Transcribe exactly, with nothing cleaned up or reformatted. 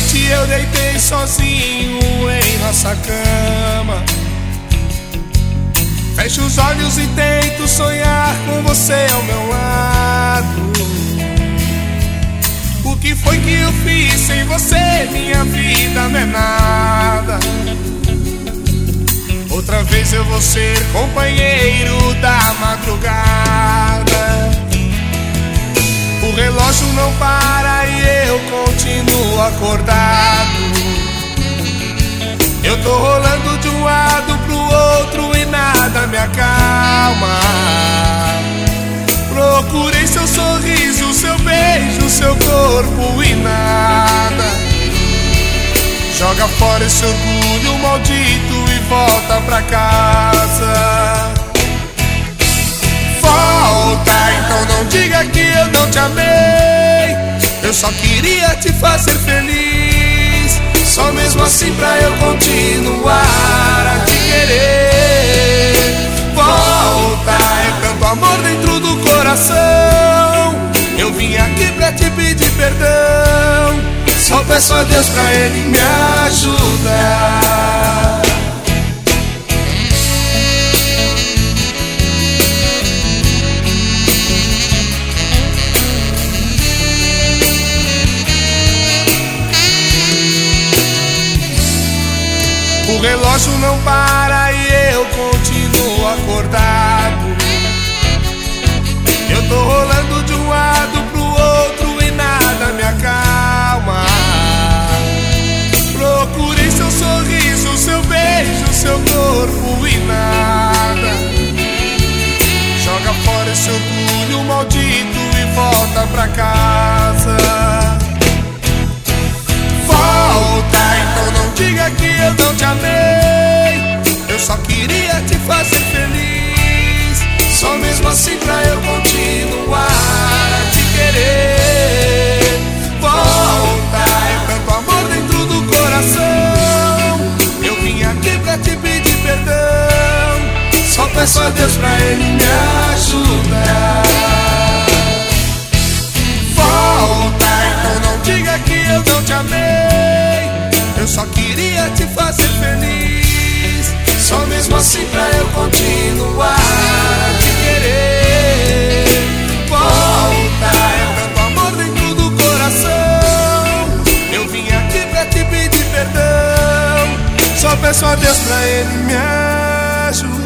noite eu deitei sozinho em nossa cama. Fecho os olhos e tento sonhar com você ao meu lado. O que foi que eu fiz sem você? Minha vida não é nada. Outra vez eu vou ser companheiro da madrugada. O relógio não para e eu continuo acordado. Eu tô rolando de um lado pro outro e nada me acalma. Procurei seu sorriso, seu beijo, seu corpo e nada. Joga fora esse orgulho maldito e volta pra casa. Volta, então não diga que eu não te amei. Eu só queria te fazer feliz, só mesmo assim pra eu continuar a te querer. Volta, é tanto amor dentro do coração. Eu vim aqui pra te pedir perdão, só peço a Deus pra Ele me ajudar. O relógio não para e eu continuo acordado. Eu tô rolando de um lado pro outro e nada me acalma. Procurei seu sorriso, seu beijo, seu corpo e nada. Joga fora esse orgulho maldito e volta pra casa. Volta, então não diga que eu não te amei. Eu só queria te fazer feliz, só mesmo assim pra eu continuar a te querer. Volta, é tanto amor dentro do coração. Eu vim aqui pra te pedir perdão, só peço a Deus pra Ele me ajudar. Volta, então não diga que eu não te amei. Eu só queria te fazer feliz, só mesmo assim pra eu continuar a te querer. Volta, é tanto amor dentro do coração. Eu vim aqui pra te pedir perdão, só peço a Deus pra Ele me ajudar.